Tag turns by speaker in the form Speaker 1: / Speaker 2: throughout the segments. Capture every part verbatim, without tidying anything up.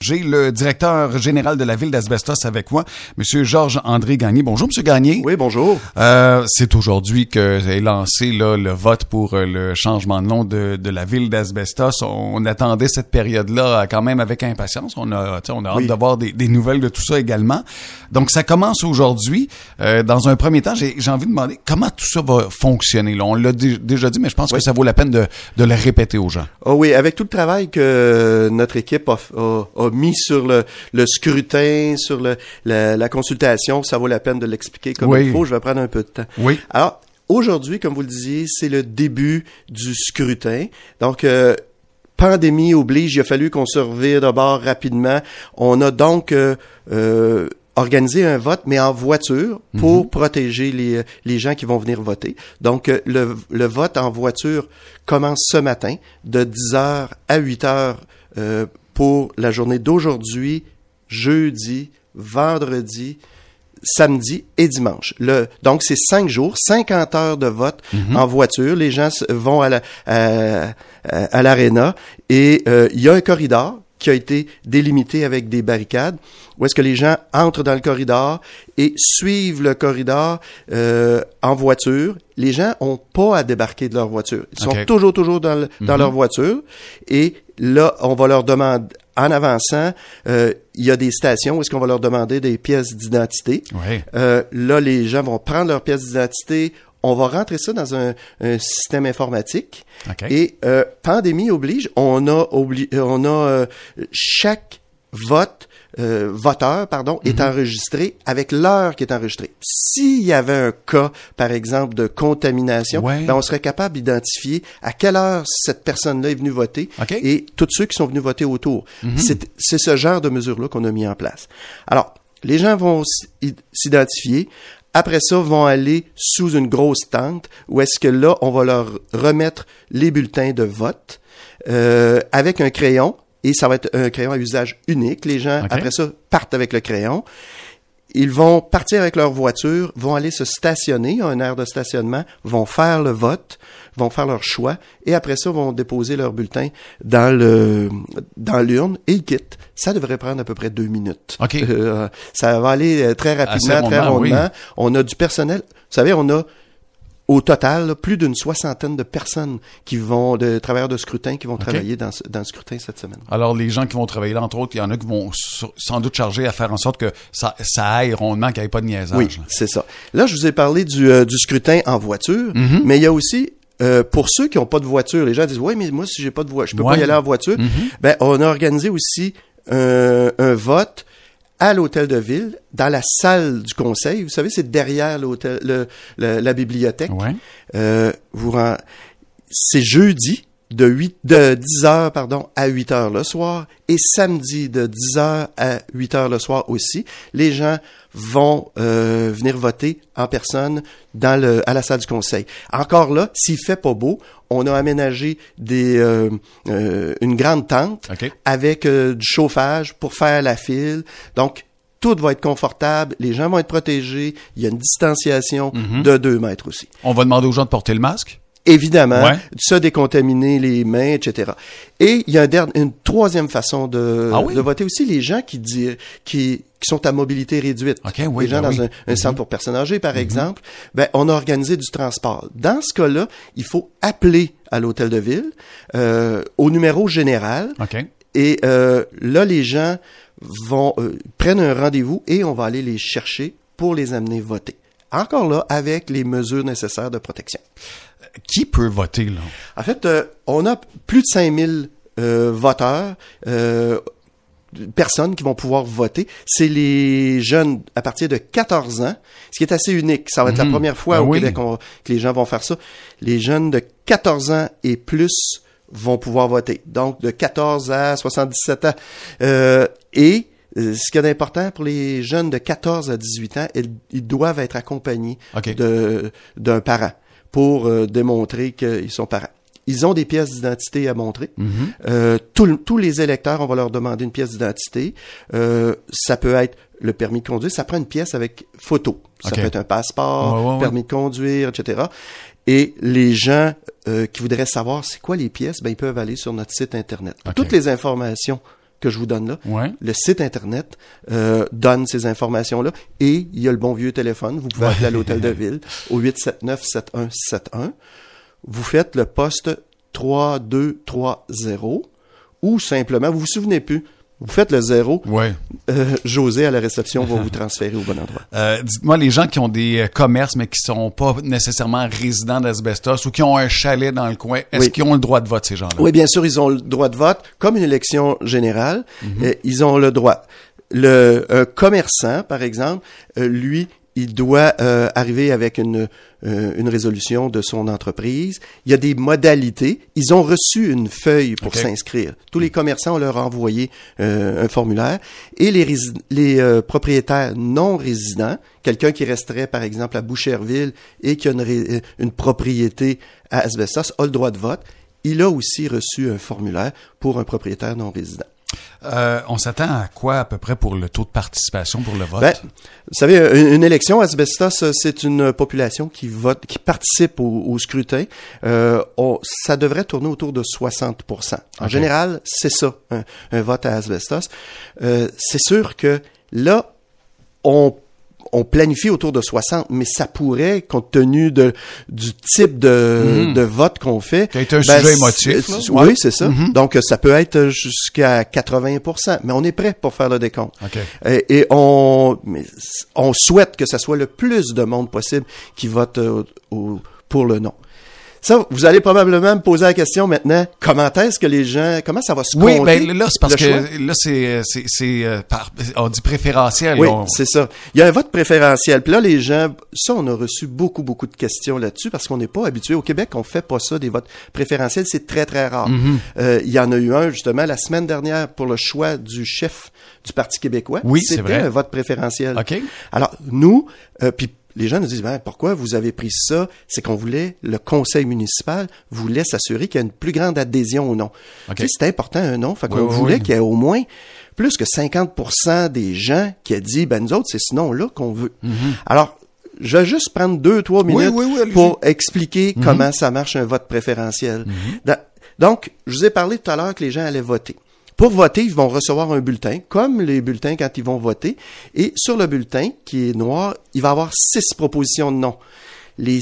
Speaker 1: J'ai le directeur général de la ville d'Asbestos avec moi, Monsieur Georges-André Gagné. Bonjour, Monsieur Gagné.
Speaker 2: Oui, bonjour.
Speaker 1: Euh, c'est aujourd'hui que est lancé là, le vote pour euh, le changement de nom de, de la ville d'Asbestos. On attendait cette période-là quand même avec impatience. On a, on a hâte oui. d'avoir des, des nouvelles de tout ça également. Donc, ça commence aujourd'hui. Euh, dans un premier temps, j'ai, j'ai envie de demander comment tout ça va fonctionner. Là, on l'a d- déjà dit, mais je pense oui. que ça vaut la peine de, de le répéter aux gens.
Speaker 2: Oh oui, avec tout le travail que notre équipe a, a, a mis sur le, le scrutin, sur le, la, la consultation, ça vaut la peine de l'expliquer comme oui. il faut. Je vais prendre un peu de temps.
Speaker 1: Oui.
Speaker 2: Alors, aujourd'hui, comme vous le disiez, c'est le début du scrutin. Donc, euh, pandémie oblige, il a fallu qu'on se revire de bord rapidement. On a donc euh, euh, organisé un vote, mais en voiture, pour mm-hmm. protéger les, les gens qui vont venir voter. Donc, euh, le, le vote en voiture commence ce matin, de dix heures à huit heures euh, pour la journée d'aujourd'hui, jeudi, vendredi, samedi et dimanche. Le, donc, c'est cinq jours, cinquante heures de vote mm-hmm. en voiture. Les gens vont à, la, à, à, à l'aréna et euh, il y a un corridor qui a été délimité avec des barricades, où est-ce que les gens entrent dans le corridor et suivent le corridor euh, en voiture. Les gens ont pas à débarquer de leur voiture. Ils okay. sont toujours, toujours dans, le, dans mm-hmm. leur voiture. Et là, on va leur demander, en avançant, euh, il y a des stations où est-ce qu'on va leur demander des pièces d'identité.
Speaker 1: Ouais.
Speaker 2: Euh, là, les gens vont prendre leurs pièces d'identité. On va rentrer ça dans un, un système informatique.
Speaker 1: Okay.
Speaker 2: Et euh, pandémie oblige, on a obli- on a euh, chaque vote euh, voteur pardon mm-hmm. est enregistré avec l'heure qui est enregistrée. S'il y avait un cas, par exemple, de contamination,
Speaker 1: ouais.
Speaker 2: ben on serait capable d'identifier à quelle heure cette personne-là est venue voter
Speaker 1: okay.
Speaker 2: et tous ceux qui sont venus voter autour. Mm-hmm. C'est, c'est ce genre de mesures-là qu'on a mis en place. Alors, les gens vont s'identifier. Après ça, vont aller sous une grosse tente où est-ce que là, on va leur remettre les bulletins de vote euh, avec un crayon et ça va être un crayon à usage unique. Les gens, okay. après ça, partent avec le crayon. Ils vont partir avec leur voiture, vont aller se stationner, un aire de stationnement, vont faire le vote, vont faire leur choix et après ça, vont déposer leur bulletin dans le dans l'urne et ils quittent. Ça devrait prendre à peu près deux minutes.
Speaker 1: Okay.
Speaker 2: Euh, ça va aller très rapidement,
Speaker 1: Assez
Speaker 2: très
Speaker 1: rondement,
Speaker 2: rondement.
Speaker 1: Oui.
Speaker 2: On a du personnel. Vous savez, on a au total là, plus d'une soixantaine de personnes qui vont, de travailleurs de scrutin, qui vont okay. travailler dans, dans le scrutin cette semaine.
Speaker 1: Alors, les gens qui vont travailler là, entre autres, il y en a qui vont sans doute charger à faire en sorte que ça, ça aille rondement, qu'il n'y ait pas de niaisage.
Speaker 2: Oui, c'est ça. Là, je vous ai parlé du, euh, du scrutin en voiture, mm-hmm. mais il y a aussi Euh, pour ceux qui n'ont pas de voiture, les gens disent « Oui, mais moi, si j'ai pas de voiture, je peux ouais. pas y aller en voiture. Mm-hmm. » Ben, on a organisé aussi un, un vote à l'hôtel de ville, dans la salle du conseil. Vous savez, c'est derrière l'hôtel, le, le, la bibliothèque.
Speaker 1: Ouais.
Speaker 2: Euh, vous rend... C'est jeudi de huit, de dix heures, pardon, à huit heures le soir et samedi de dix heures à huit heures le soir aussi. Les gens vont euh, venir voter en personne dans le à la salle du conseil. Encore là, s'il fait pas beau, on a aménagé des euh, euh, une grande tente
Speaker 1: okay.
Speaker 2: avec euh, du chauffage pour faire la file. Donc tout va être confortable, les gens vont être protégés, il y a une distanciation mm-hmm. de deux mètres aussi.
Speaker 1: On va demander aux gens de porter le masque?
Speaker 2: Évidemment,
Speaker 1: ouais.
Speaker 2: se décontaminer les mains, et cetera. Et il y a un dernier, une troisième façon de,
Speaker 1: ah oui?
Speaker 2: de voter aussi, les gens qui disent, qui, qui sont à mobilité réduite.
Speaker 1: Okay, oui,
Speaker 2: les gens
Speaker 1: ben
Speaker 2: dans
Speaker 1: oui.
Speaker 2: un, un
Speaker 1: mm-hmm.
Speaker 2: centre pour personnes âgées, par mm-hmm. exemple, ben, on a organisé du transport. Dans ce cas-là, il faut appeler à l'hôtel de ville, euh, au numéro général.
Speaker 1: Okay.
Speaker 2: Et, euh, là, les gens vont, euh, prennent un rendez-vous et on va aller les chercher pour les amener voter. Encore là, avec les mesures nécessaires de protection.
Speaker 1: Qui peut voter, là?
Speaker 2: En fait, euh, on a plus de cinq mille euh, voteurs, euh, personnes qui vont pouvoir voter. C'est les jeunes à partir de quatorze ans, ce qui est assez unique. Ça va être mmh. la première fois
Speaker 1: ah,
Speaker 2: au
Speaker 1: oui.
Speaker 2: Québec qu'on, que les gens vont faire ça. Les jeunes de quatorze ans et plus vont pouvoir voter. Donc, de quatorze à soixante-dix-sept ans. Euh, et euh, ce qui est important pour les jeunes de quatorze à dix-huit ans, ils, ils doivent être accompagnés
Speaker 1: okay.
Speaker 2: de, d'un parent pour euh, démontrer qu'ils sont parents. Ils ont des pièces d'identité à montrer.
Speaker 1: Mm-hmm.
Speaker 2: Euh, tout, tous les électeurs, on va leur demander une pièce d'identité. Euh, ça peut être le permis de conduire. Ça prend une pièce avec photo. Ça
Speaker 1: okay.
Speaker 2: peut être un passeport,
Speaker 1: ouais, ouais, ouais.
Speaker 2: permis de conduire, et cetera. Et les gens euh, qui voudraient savoir c'est quoi les pièces, ben ils peuvent aller sur notre site Internet.
Speaker 1: Okay.
Speaker 2: Toutes les informations que je vous donne là.
Speaker 1: Ouais.
Speaker 2: Le site Internet euh, donne ces informations-là. Et il y a le bon vieux téléphone. Vous pouvez appeler à l'hôtel de ville au huit sept neuf sept un sept un. Vous faites le poste trois deux trois zéro ou simplement, vous vous souvenez plus, vous faites le zéro.
Speaker 1: Ouais.
Speaker 2: Euh, José à la réception va vous transférer au bon endroit.
Speaker 1: Euh, dites-moi, les gens qui ont des euh, commerces mais qui sont pas nécessairement résidents d'Asbestos ou qui ont un chalet dans le coin, est-ce
Speaker 2: Oui.
Speaker 1: qu'ils ont le droit de vote, ces gens-là?
Speaker 2: Oui, bien sûr, ils ont le droit de vote. Comme une élection générale,
Speaker 1: Mm-hmm.
Speaker 2: euh, ils ont le droit. Le un commerçant, par exemple, euh, lui, il doit euh, arriver avec une euh, une résolution de son entreprise. Il y a des modalités. Ils ont reçu une feuille pour
Speaker 1: Okay.
Speaker 2: s'inscrire. Tous les commerçants, on leur a envoyé euh, un formulaire. Et les, rési- les euh, propriétaires non résidents, quelqu'un qui resterait, par exemple, à Boucherville et qui a une, ré- une propriété à Asbestos, a le droit de vote. Il a aussi reçu un formulaire pour un propriétaire non résident.
Speaker 1: Euh, on s'attend à quoi à peu près pour le taux de participation pour le vote?
Speaker 2: Ben, vous savez, une, une élection, Asbestos, c'est une population qui vote, qui participe au, au scrutin. Euh, on, ça devrait tourner autour de soixante pour cent. En
Speaker 1: Okay.
Speaker 2: général, c'est ça, un, un vote à Asbestos. Euh, c'est sûr que là, on on planifie autour de soixante, mais ça pourrait, compte tenu de du type de,
Speaker 1: Mm.
Speaker 2: de vote qu'on fait...
Speaker 1: Qui a été un
Speaker 2: ben,
Speaker 1: sujet
Speaker 2: c'est-
Speaker 1: émotif, là.
Speaker 2: c'est-
Speaker 1: Ouais.
Speaker 2: Oui, c'est ça.
Speaker 1: Mm-hmm.
Speaker 2: Donc, ça peut être jusqu'à quatre-vingts pour cent, mais on est prêt pour faire le décompte.
Speaker 1: OK.
Speaker 2: Et, et on, mais on souhaite que ça soit le plus de monde possible qui vote euh, au- pour le non. Ça, vous allez probablement me poser la question maintenant, comment est-ce que les gens, comment ça va se
Speaker 1: Oui,
Speaker 2: compter?
Speaker 1: ben là, c'est parce
Speaker 2: le choix?
Speaker 1: que là, c'est, c'est, c'est euh, par, on dit préférentiel.
Speaker 2: Oui,
Speaker 1: on-
Speaker 2: c'est ça. Il y a un vote préférentiel. Puis là, les gens, ça, on a reçu beaucoup, beaucoup de questions là-dessus parce qu'on n'est pas habitué. Au Québec, on fait pas ça, des votes préférentiels. C'est très, très rare.
Speaker 1: Mm-hmm.
Speaker 2: Euh, il y en a eu un, justement, la semaine dernière pour le choix du chef du Parti québécois.
Speaker 1: Oui, c'est
Speaker 2: C'était
Speaker 1: vrai.
Speaker 2: un vote préférentiel.
Speaker 1: OK.
Speaker 2: Alors, nous, euh, puis les gens nous disent, ben, pourquoi vous avez pris ça? C'est qu'on voulait, le conseil municipal voulait s'assurer qu'il y a une plus grande adhésion au non.
Speaker 1: OK.
Speaker 2: Tu sais, c'est important un non. Fait qu'on
Speaker 1: Oui, oui,
Speaker 2: voulait
Speaker 1: oui.
Speaker 2: qu'il y ait au moins plus que cinquante pour cent des gens qui a dit, ben, nous autres, c'est ce non-là qu'on veut. Alors, je vais juste prendre deux, trois
Speaker 1: Oui,
Speaker 2: minutes
Speaker 1: oui, oui, allez-y.
Speaker 2: pour expliquer comment ça marche un vote préférentiel. Da- Donc, je vous ai parlé tout à l'heure que les gens allaient voter. Pour voter, ils vont recevoir un bulletin, comme les bulletins quand ils vont voter. Et sur le bulletin, qui est noir, il va y avoir six propositions de non. Les,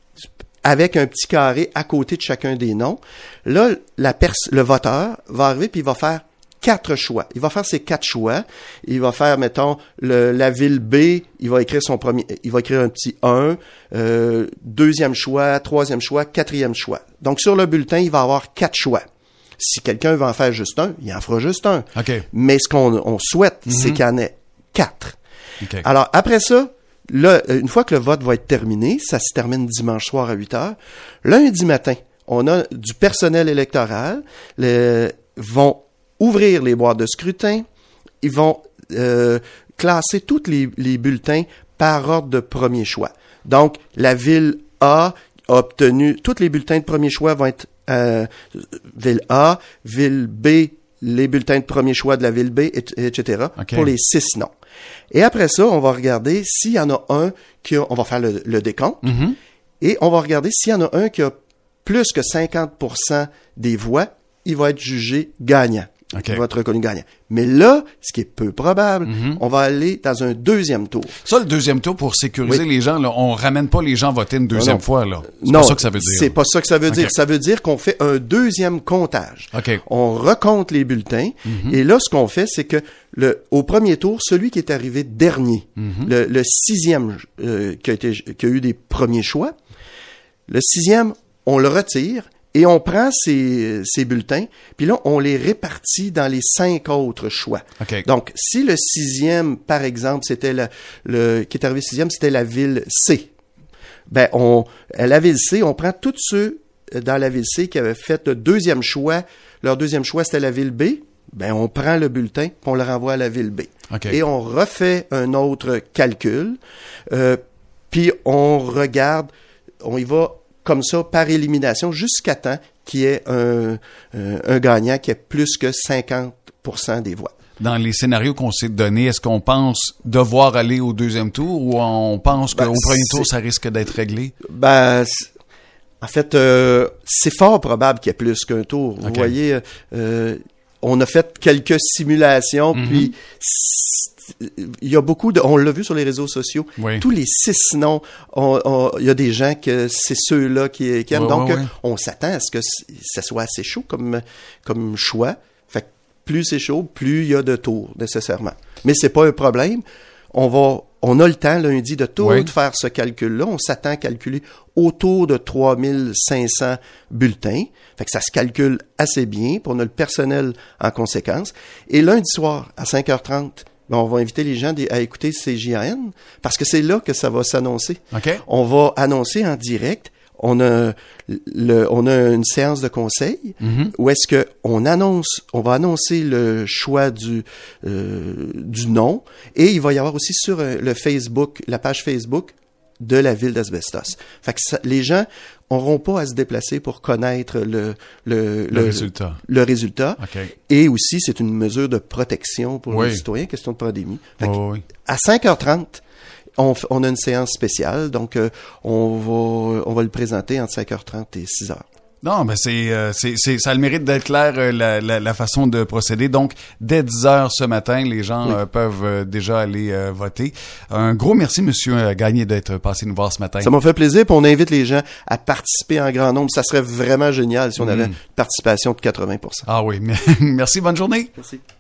Speaker 2: avec un petit carré à côté de chacun des noms. Là, la pers- le voteur va arriver puis il va faire quatre choix. Il va faire ses quatre choix. Il va faire, mettons, le, la ville B, il va écrire son premier, il va écrire un petit un, euh, deuxième choix, troisième choix, quatrième choix. Donc, sur le bulletin, il va avoir quatre choix. Si quelqu'un veut en faire juste un, il en fera juste un.
Speaker 1: OK.
Speaker 2: Mais ce qu'on on souhaite, c'est qu'il y en ait quatre.
Speaker 1: OK.
Speaker 2: Alors, après ça, là, une fois que le vote va être terminé, ça se termine dimanche soir à huit heures. Lundi matin, on a du personnel électoral, les, vont ouvrir les boîtes de scrutin, ils vont euh, classer tous les, les bulletins par ordre de premier choix. Donc, la ville A a obtenu, tous les bulletins de premier choix vont être euh, ville A, ville B, les bulletins de premier choix de la ville B, et, et cetera,
Speaker 1: OK.
Speaker 2: pour les six noms. Et après ça, on va regarder s'il y en a un qui a, on va faire le, le décompte,
Speaker 1: Mhm.
Speaker 2: et on va regarder s'il y en a un qui a plus que cinquante pour cent des voix, il va être jugé gagnant.
Speaker 1: OK.
Speaker 2: Il va être reconnu gagnant. Mais là, ce qui est peu probable,
Speaker 1: Mhm.
Speaker 2: on va aller dans un deuxième tour.
Speaker 1: Ça, le deuxième tour, pour sécuriser
Speaker 2: Oui.
Speaker 1: les gens, là, on ramène pas les gens voter une deuxième
Speaker 2: non.
Speaker 1: fois, là. C'est
Speaker 2: Non,
Speaker 1: pas ça que ça veut dire.
Speaker 2: c'est pas ça que ça veut dire.
Speaker 1: OK.
Speaker 2: Ça veut dire qu'on fait un deuxième comptage.
Speaker 1: OK.
Speaker 2: On recompte les bulletins.
Speaker 1: Mhm.
Speaker 2: Et là, ce qu'on fait, c'est que le, au premier tour, celui qui est arrivé dernier,
Speaker 1: Mhm.
Speaker 2: le, le sixième euh, qui, a été, qui a eu des premiers choix, le sixième, on le retire et on prend ces, ces bulletins, puis là, on les répartit dans les cinq autres choix.
Speaker 1: OK.
Speaker 2: Donc, si le sixième, par exemple, c'était le, le qui est arrivé sixième, c'était la ville C. Ben, on, à la ville C, on prend tous ceux dans la ville C qui avaient fait le deuxième choix. Leur deuxième choix, c'était la ville B. Ben, on prend le bulletin, puis on le renvoie à la ville B.
Speaker 1: OK.
Speaker 2: Et on refait un autre calcul, euh, puis on regarde, on y va comme ça par élimination jusqu'à temps qu'il y ait un, un, un gagnant qui ait plus que cinquante pour cent des voix.
Speaker 1: Dans les scénarios qu'on s'est donnés, est-ce qu'on pense devoir aller au deuxième tour ou on pense
Speaker 2: Ben,
Speaker 1: qu'au premier
Speaker 2: c'est-
Speaker 1: tour, ça risque d'être réglé?
Speaker 2: Ben, c'est- en fait, euh, c'est fort probable qu'il y ait plus qu'un tour. Vous
Speaker 1: OK.
Speaker 2: voyez, euh, on a fait quelques simulations, mm-hmm. puis il y a beaucoup de, on l'a vu sur les réseaux sociaux,
Speaker 1: oui.
Speaker 2: tous les six noms, on, on, il y a des gens que c'est ceux-là qui, qui aiment.
Speaker 1: Oui,
Speaker 2: Donc,
Speaker 1: oui, oui.
Speaker 2: on s'attend à ce que ça soit assez chaud comme, comme choix. Fait que plus c'est chaud, plus il y a de tours, nécessairement. Mais c'est pas un problème. On va, on a le temps lundi de tout
Speaker 1: oui.
Speaker 2: de faire ce calcul-là. On s'attend à calculer autour de trois mille cinq cents bulletins. Fait que ça se calcule assez bien, puis on a le personnel en conséquence. Et lundi soir, à cinq heures trente, ben on va inviter les gens à écouter C J A N, parce que c'est là que ça va s'annoncer.
Speaker 1: Okay.
Speaker 2: On va annoncer en direct. On a le, on a une séance de conseil mm-hmm. où est-ce que on annonce, on va annoncer le choix du euh, du nom, et il va y avoir aussi sur le Facebook, la page Facebook de la ville d'Asbestos. Fait que ça, les gens n'auront pas à se déplacer pour connaître le le,
Speaker 1: le,
Speaker 2: le
Speaker 1: résultat.
Speaker 2: Le résultat.
Speaker 1: Okay.
Speaker 2: Et aussi, c'est une mesure de protection pour
Speaker 1: oui.
Speaker 2: les citoyens, question de pandémie. Fait que,
Speaker 1: oh, oui.
Speaker 2: À cinq heures trente, on, on a une séance spéciale, donc euh, on va on va le présenter entre cinq heures trente et six heures.
Speaker 1: Non, mais c'est, euh, c'est, c'est, ça a le mérite d'être clair, euh, la, la, la façon de procéder. Donc, dès dix heures ce matin, les gens oui. euh, peuvent euh, déjà aller euh, voter. Un gros merci, Monsieur euh, Gagné, d'être passé nous voir ce matin.
Speaker 2: Ça m'a fait plaisir, puis on invite les gens à participer en grand nombre. Ça serait vraiment génial si on avait mmh. une participation de quatre-vingts pour cent.
Speaker 1: Ah oui, merci, bonne journée.
Speaker 2: Merci.